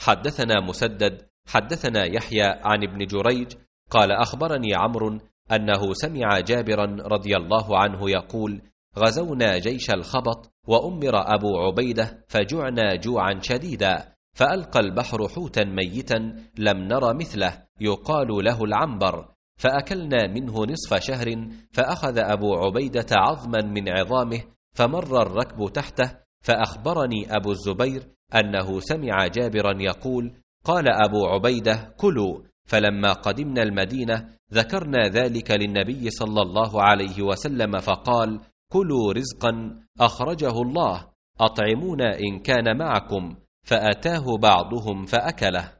حدثنا مسدد حدثنا يحيى عن ابن جريج قال أخبرني عمرو أنه سمع جابرا رضي الله عنه يقول: غزونا جيش الخبط وأمر أبو عبيدة فجعنا جوعا شديدا، فألقى البحر حوتا ميتا لم نر مثله يقال له العنبر، فأكلنا منه نصف شهر، فأخذ أبو عبيدة عظما من عظامه فمر الركب تحته، فأخبرني أبو الزبير أنه سمع جابرا يقول: قال أبو عبيدة: كلوا. فلما قدمنا المدينة ذكرنا ذلك للنبي صلى الله عليه وسلم فقال: كلوا رزقا أخرجه الله، أطعمونا إن كان معكم، فأتاه بعضهم فأكله.